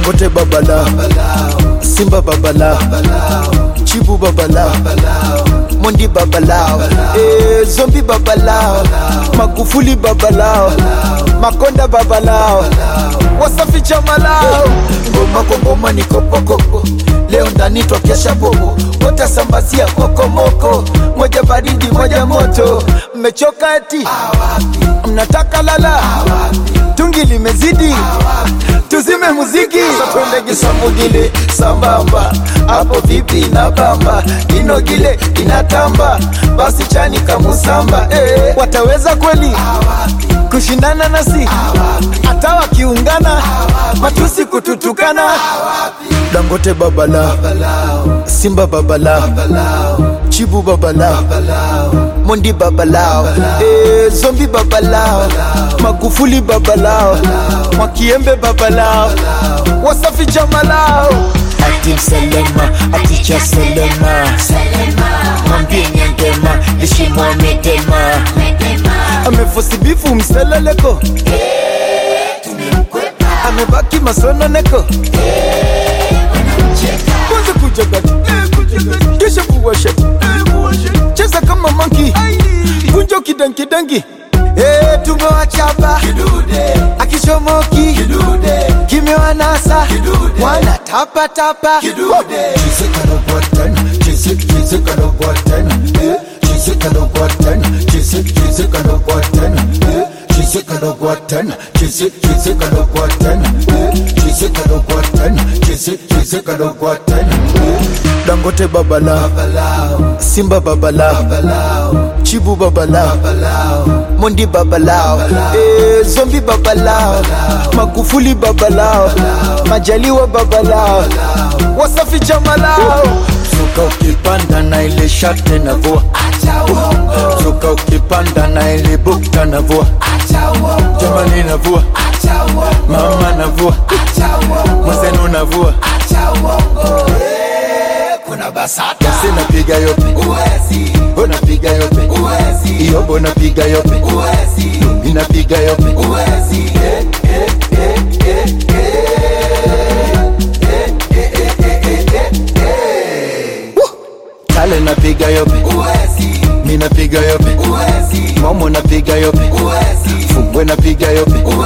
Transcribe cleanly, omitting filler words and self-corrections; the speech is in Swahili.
Dangote babala, Simba babala, Chibu babala, Mondi babala, Zombi babala, Magufuli babala, Makonda babala, Wasafi chamalao. Ngoma kwa ngoma ni kopo kopo, leo ndani twakesha bobo, wote sambazia moko moko, moja baridi moja moto. Mmechoka eti mnataka lala, tungi limezidi, tuzime muziki. Sapende gisamugile sambamba, hapo vipi na bamba, inogile inatamba, basi chani kamusamba. Wataweza kweli kushindana nasi, hata wakiungana matusi kututukana. Dangote babala, Simba babala, Chibu babala, Mondi babala, Zombi babala, Magufuli babala, Mwakiembe babala, Wasafi chamalao. Ati Selema, ati cha Selema, Mwambie nyangema, lishimo medema, amefosi bifu mseleleko, amebaki masono neko, kwanza kujagati, kisha kuwashati, cheza kama monkey, kunjo kidangi dangi. Tumewachapa akichomoki, kimewa nasa, wana tapa tapa. Chisika no guatan, chisika no guatan, chisika no guatan, chisika no guatan, chisika no guatan, chisika no guatan, chisika no guatan, chisika no guatan. Dangote babala, Simba babala, Chibu babala, Mondi babala, Zombi babala, Magufuli babala, Majaliwa babala, Wasafi chamalao. Suka ukipanda na ile shate na vua, suka ukipanda na ile bukta na vua, jamani na vua, mama na vua, mwazenu na vua. Kuna basata sina piga yope, uwezi, unapiga yope, uwezi, iyobo napiga yope, uwezi, inapiga yope, uwezi. Kale napiga yope, uwezi, mina piga yope, uwezi, momo napiga yope, uwezi, Fumbwe napiga yope,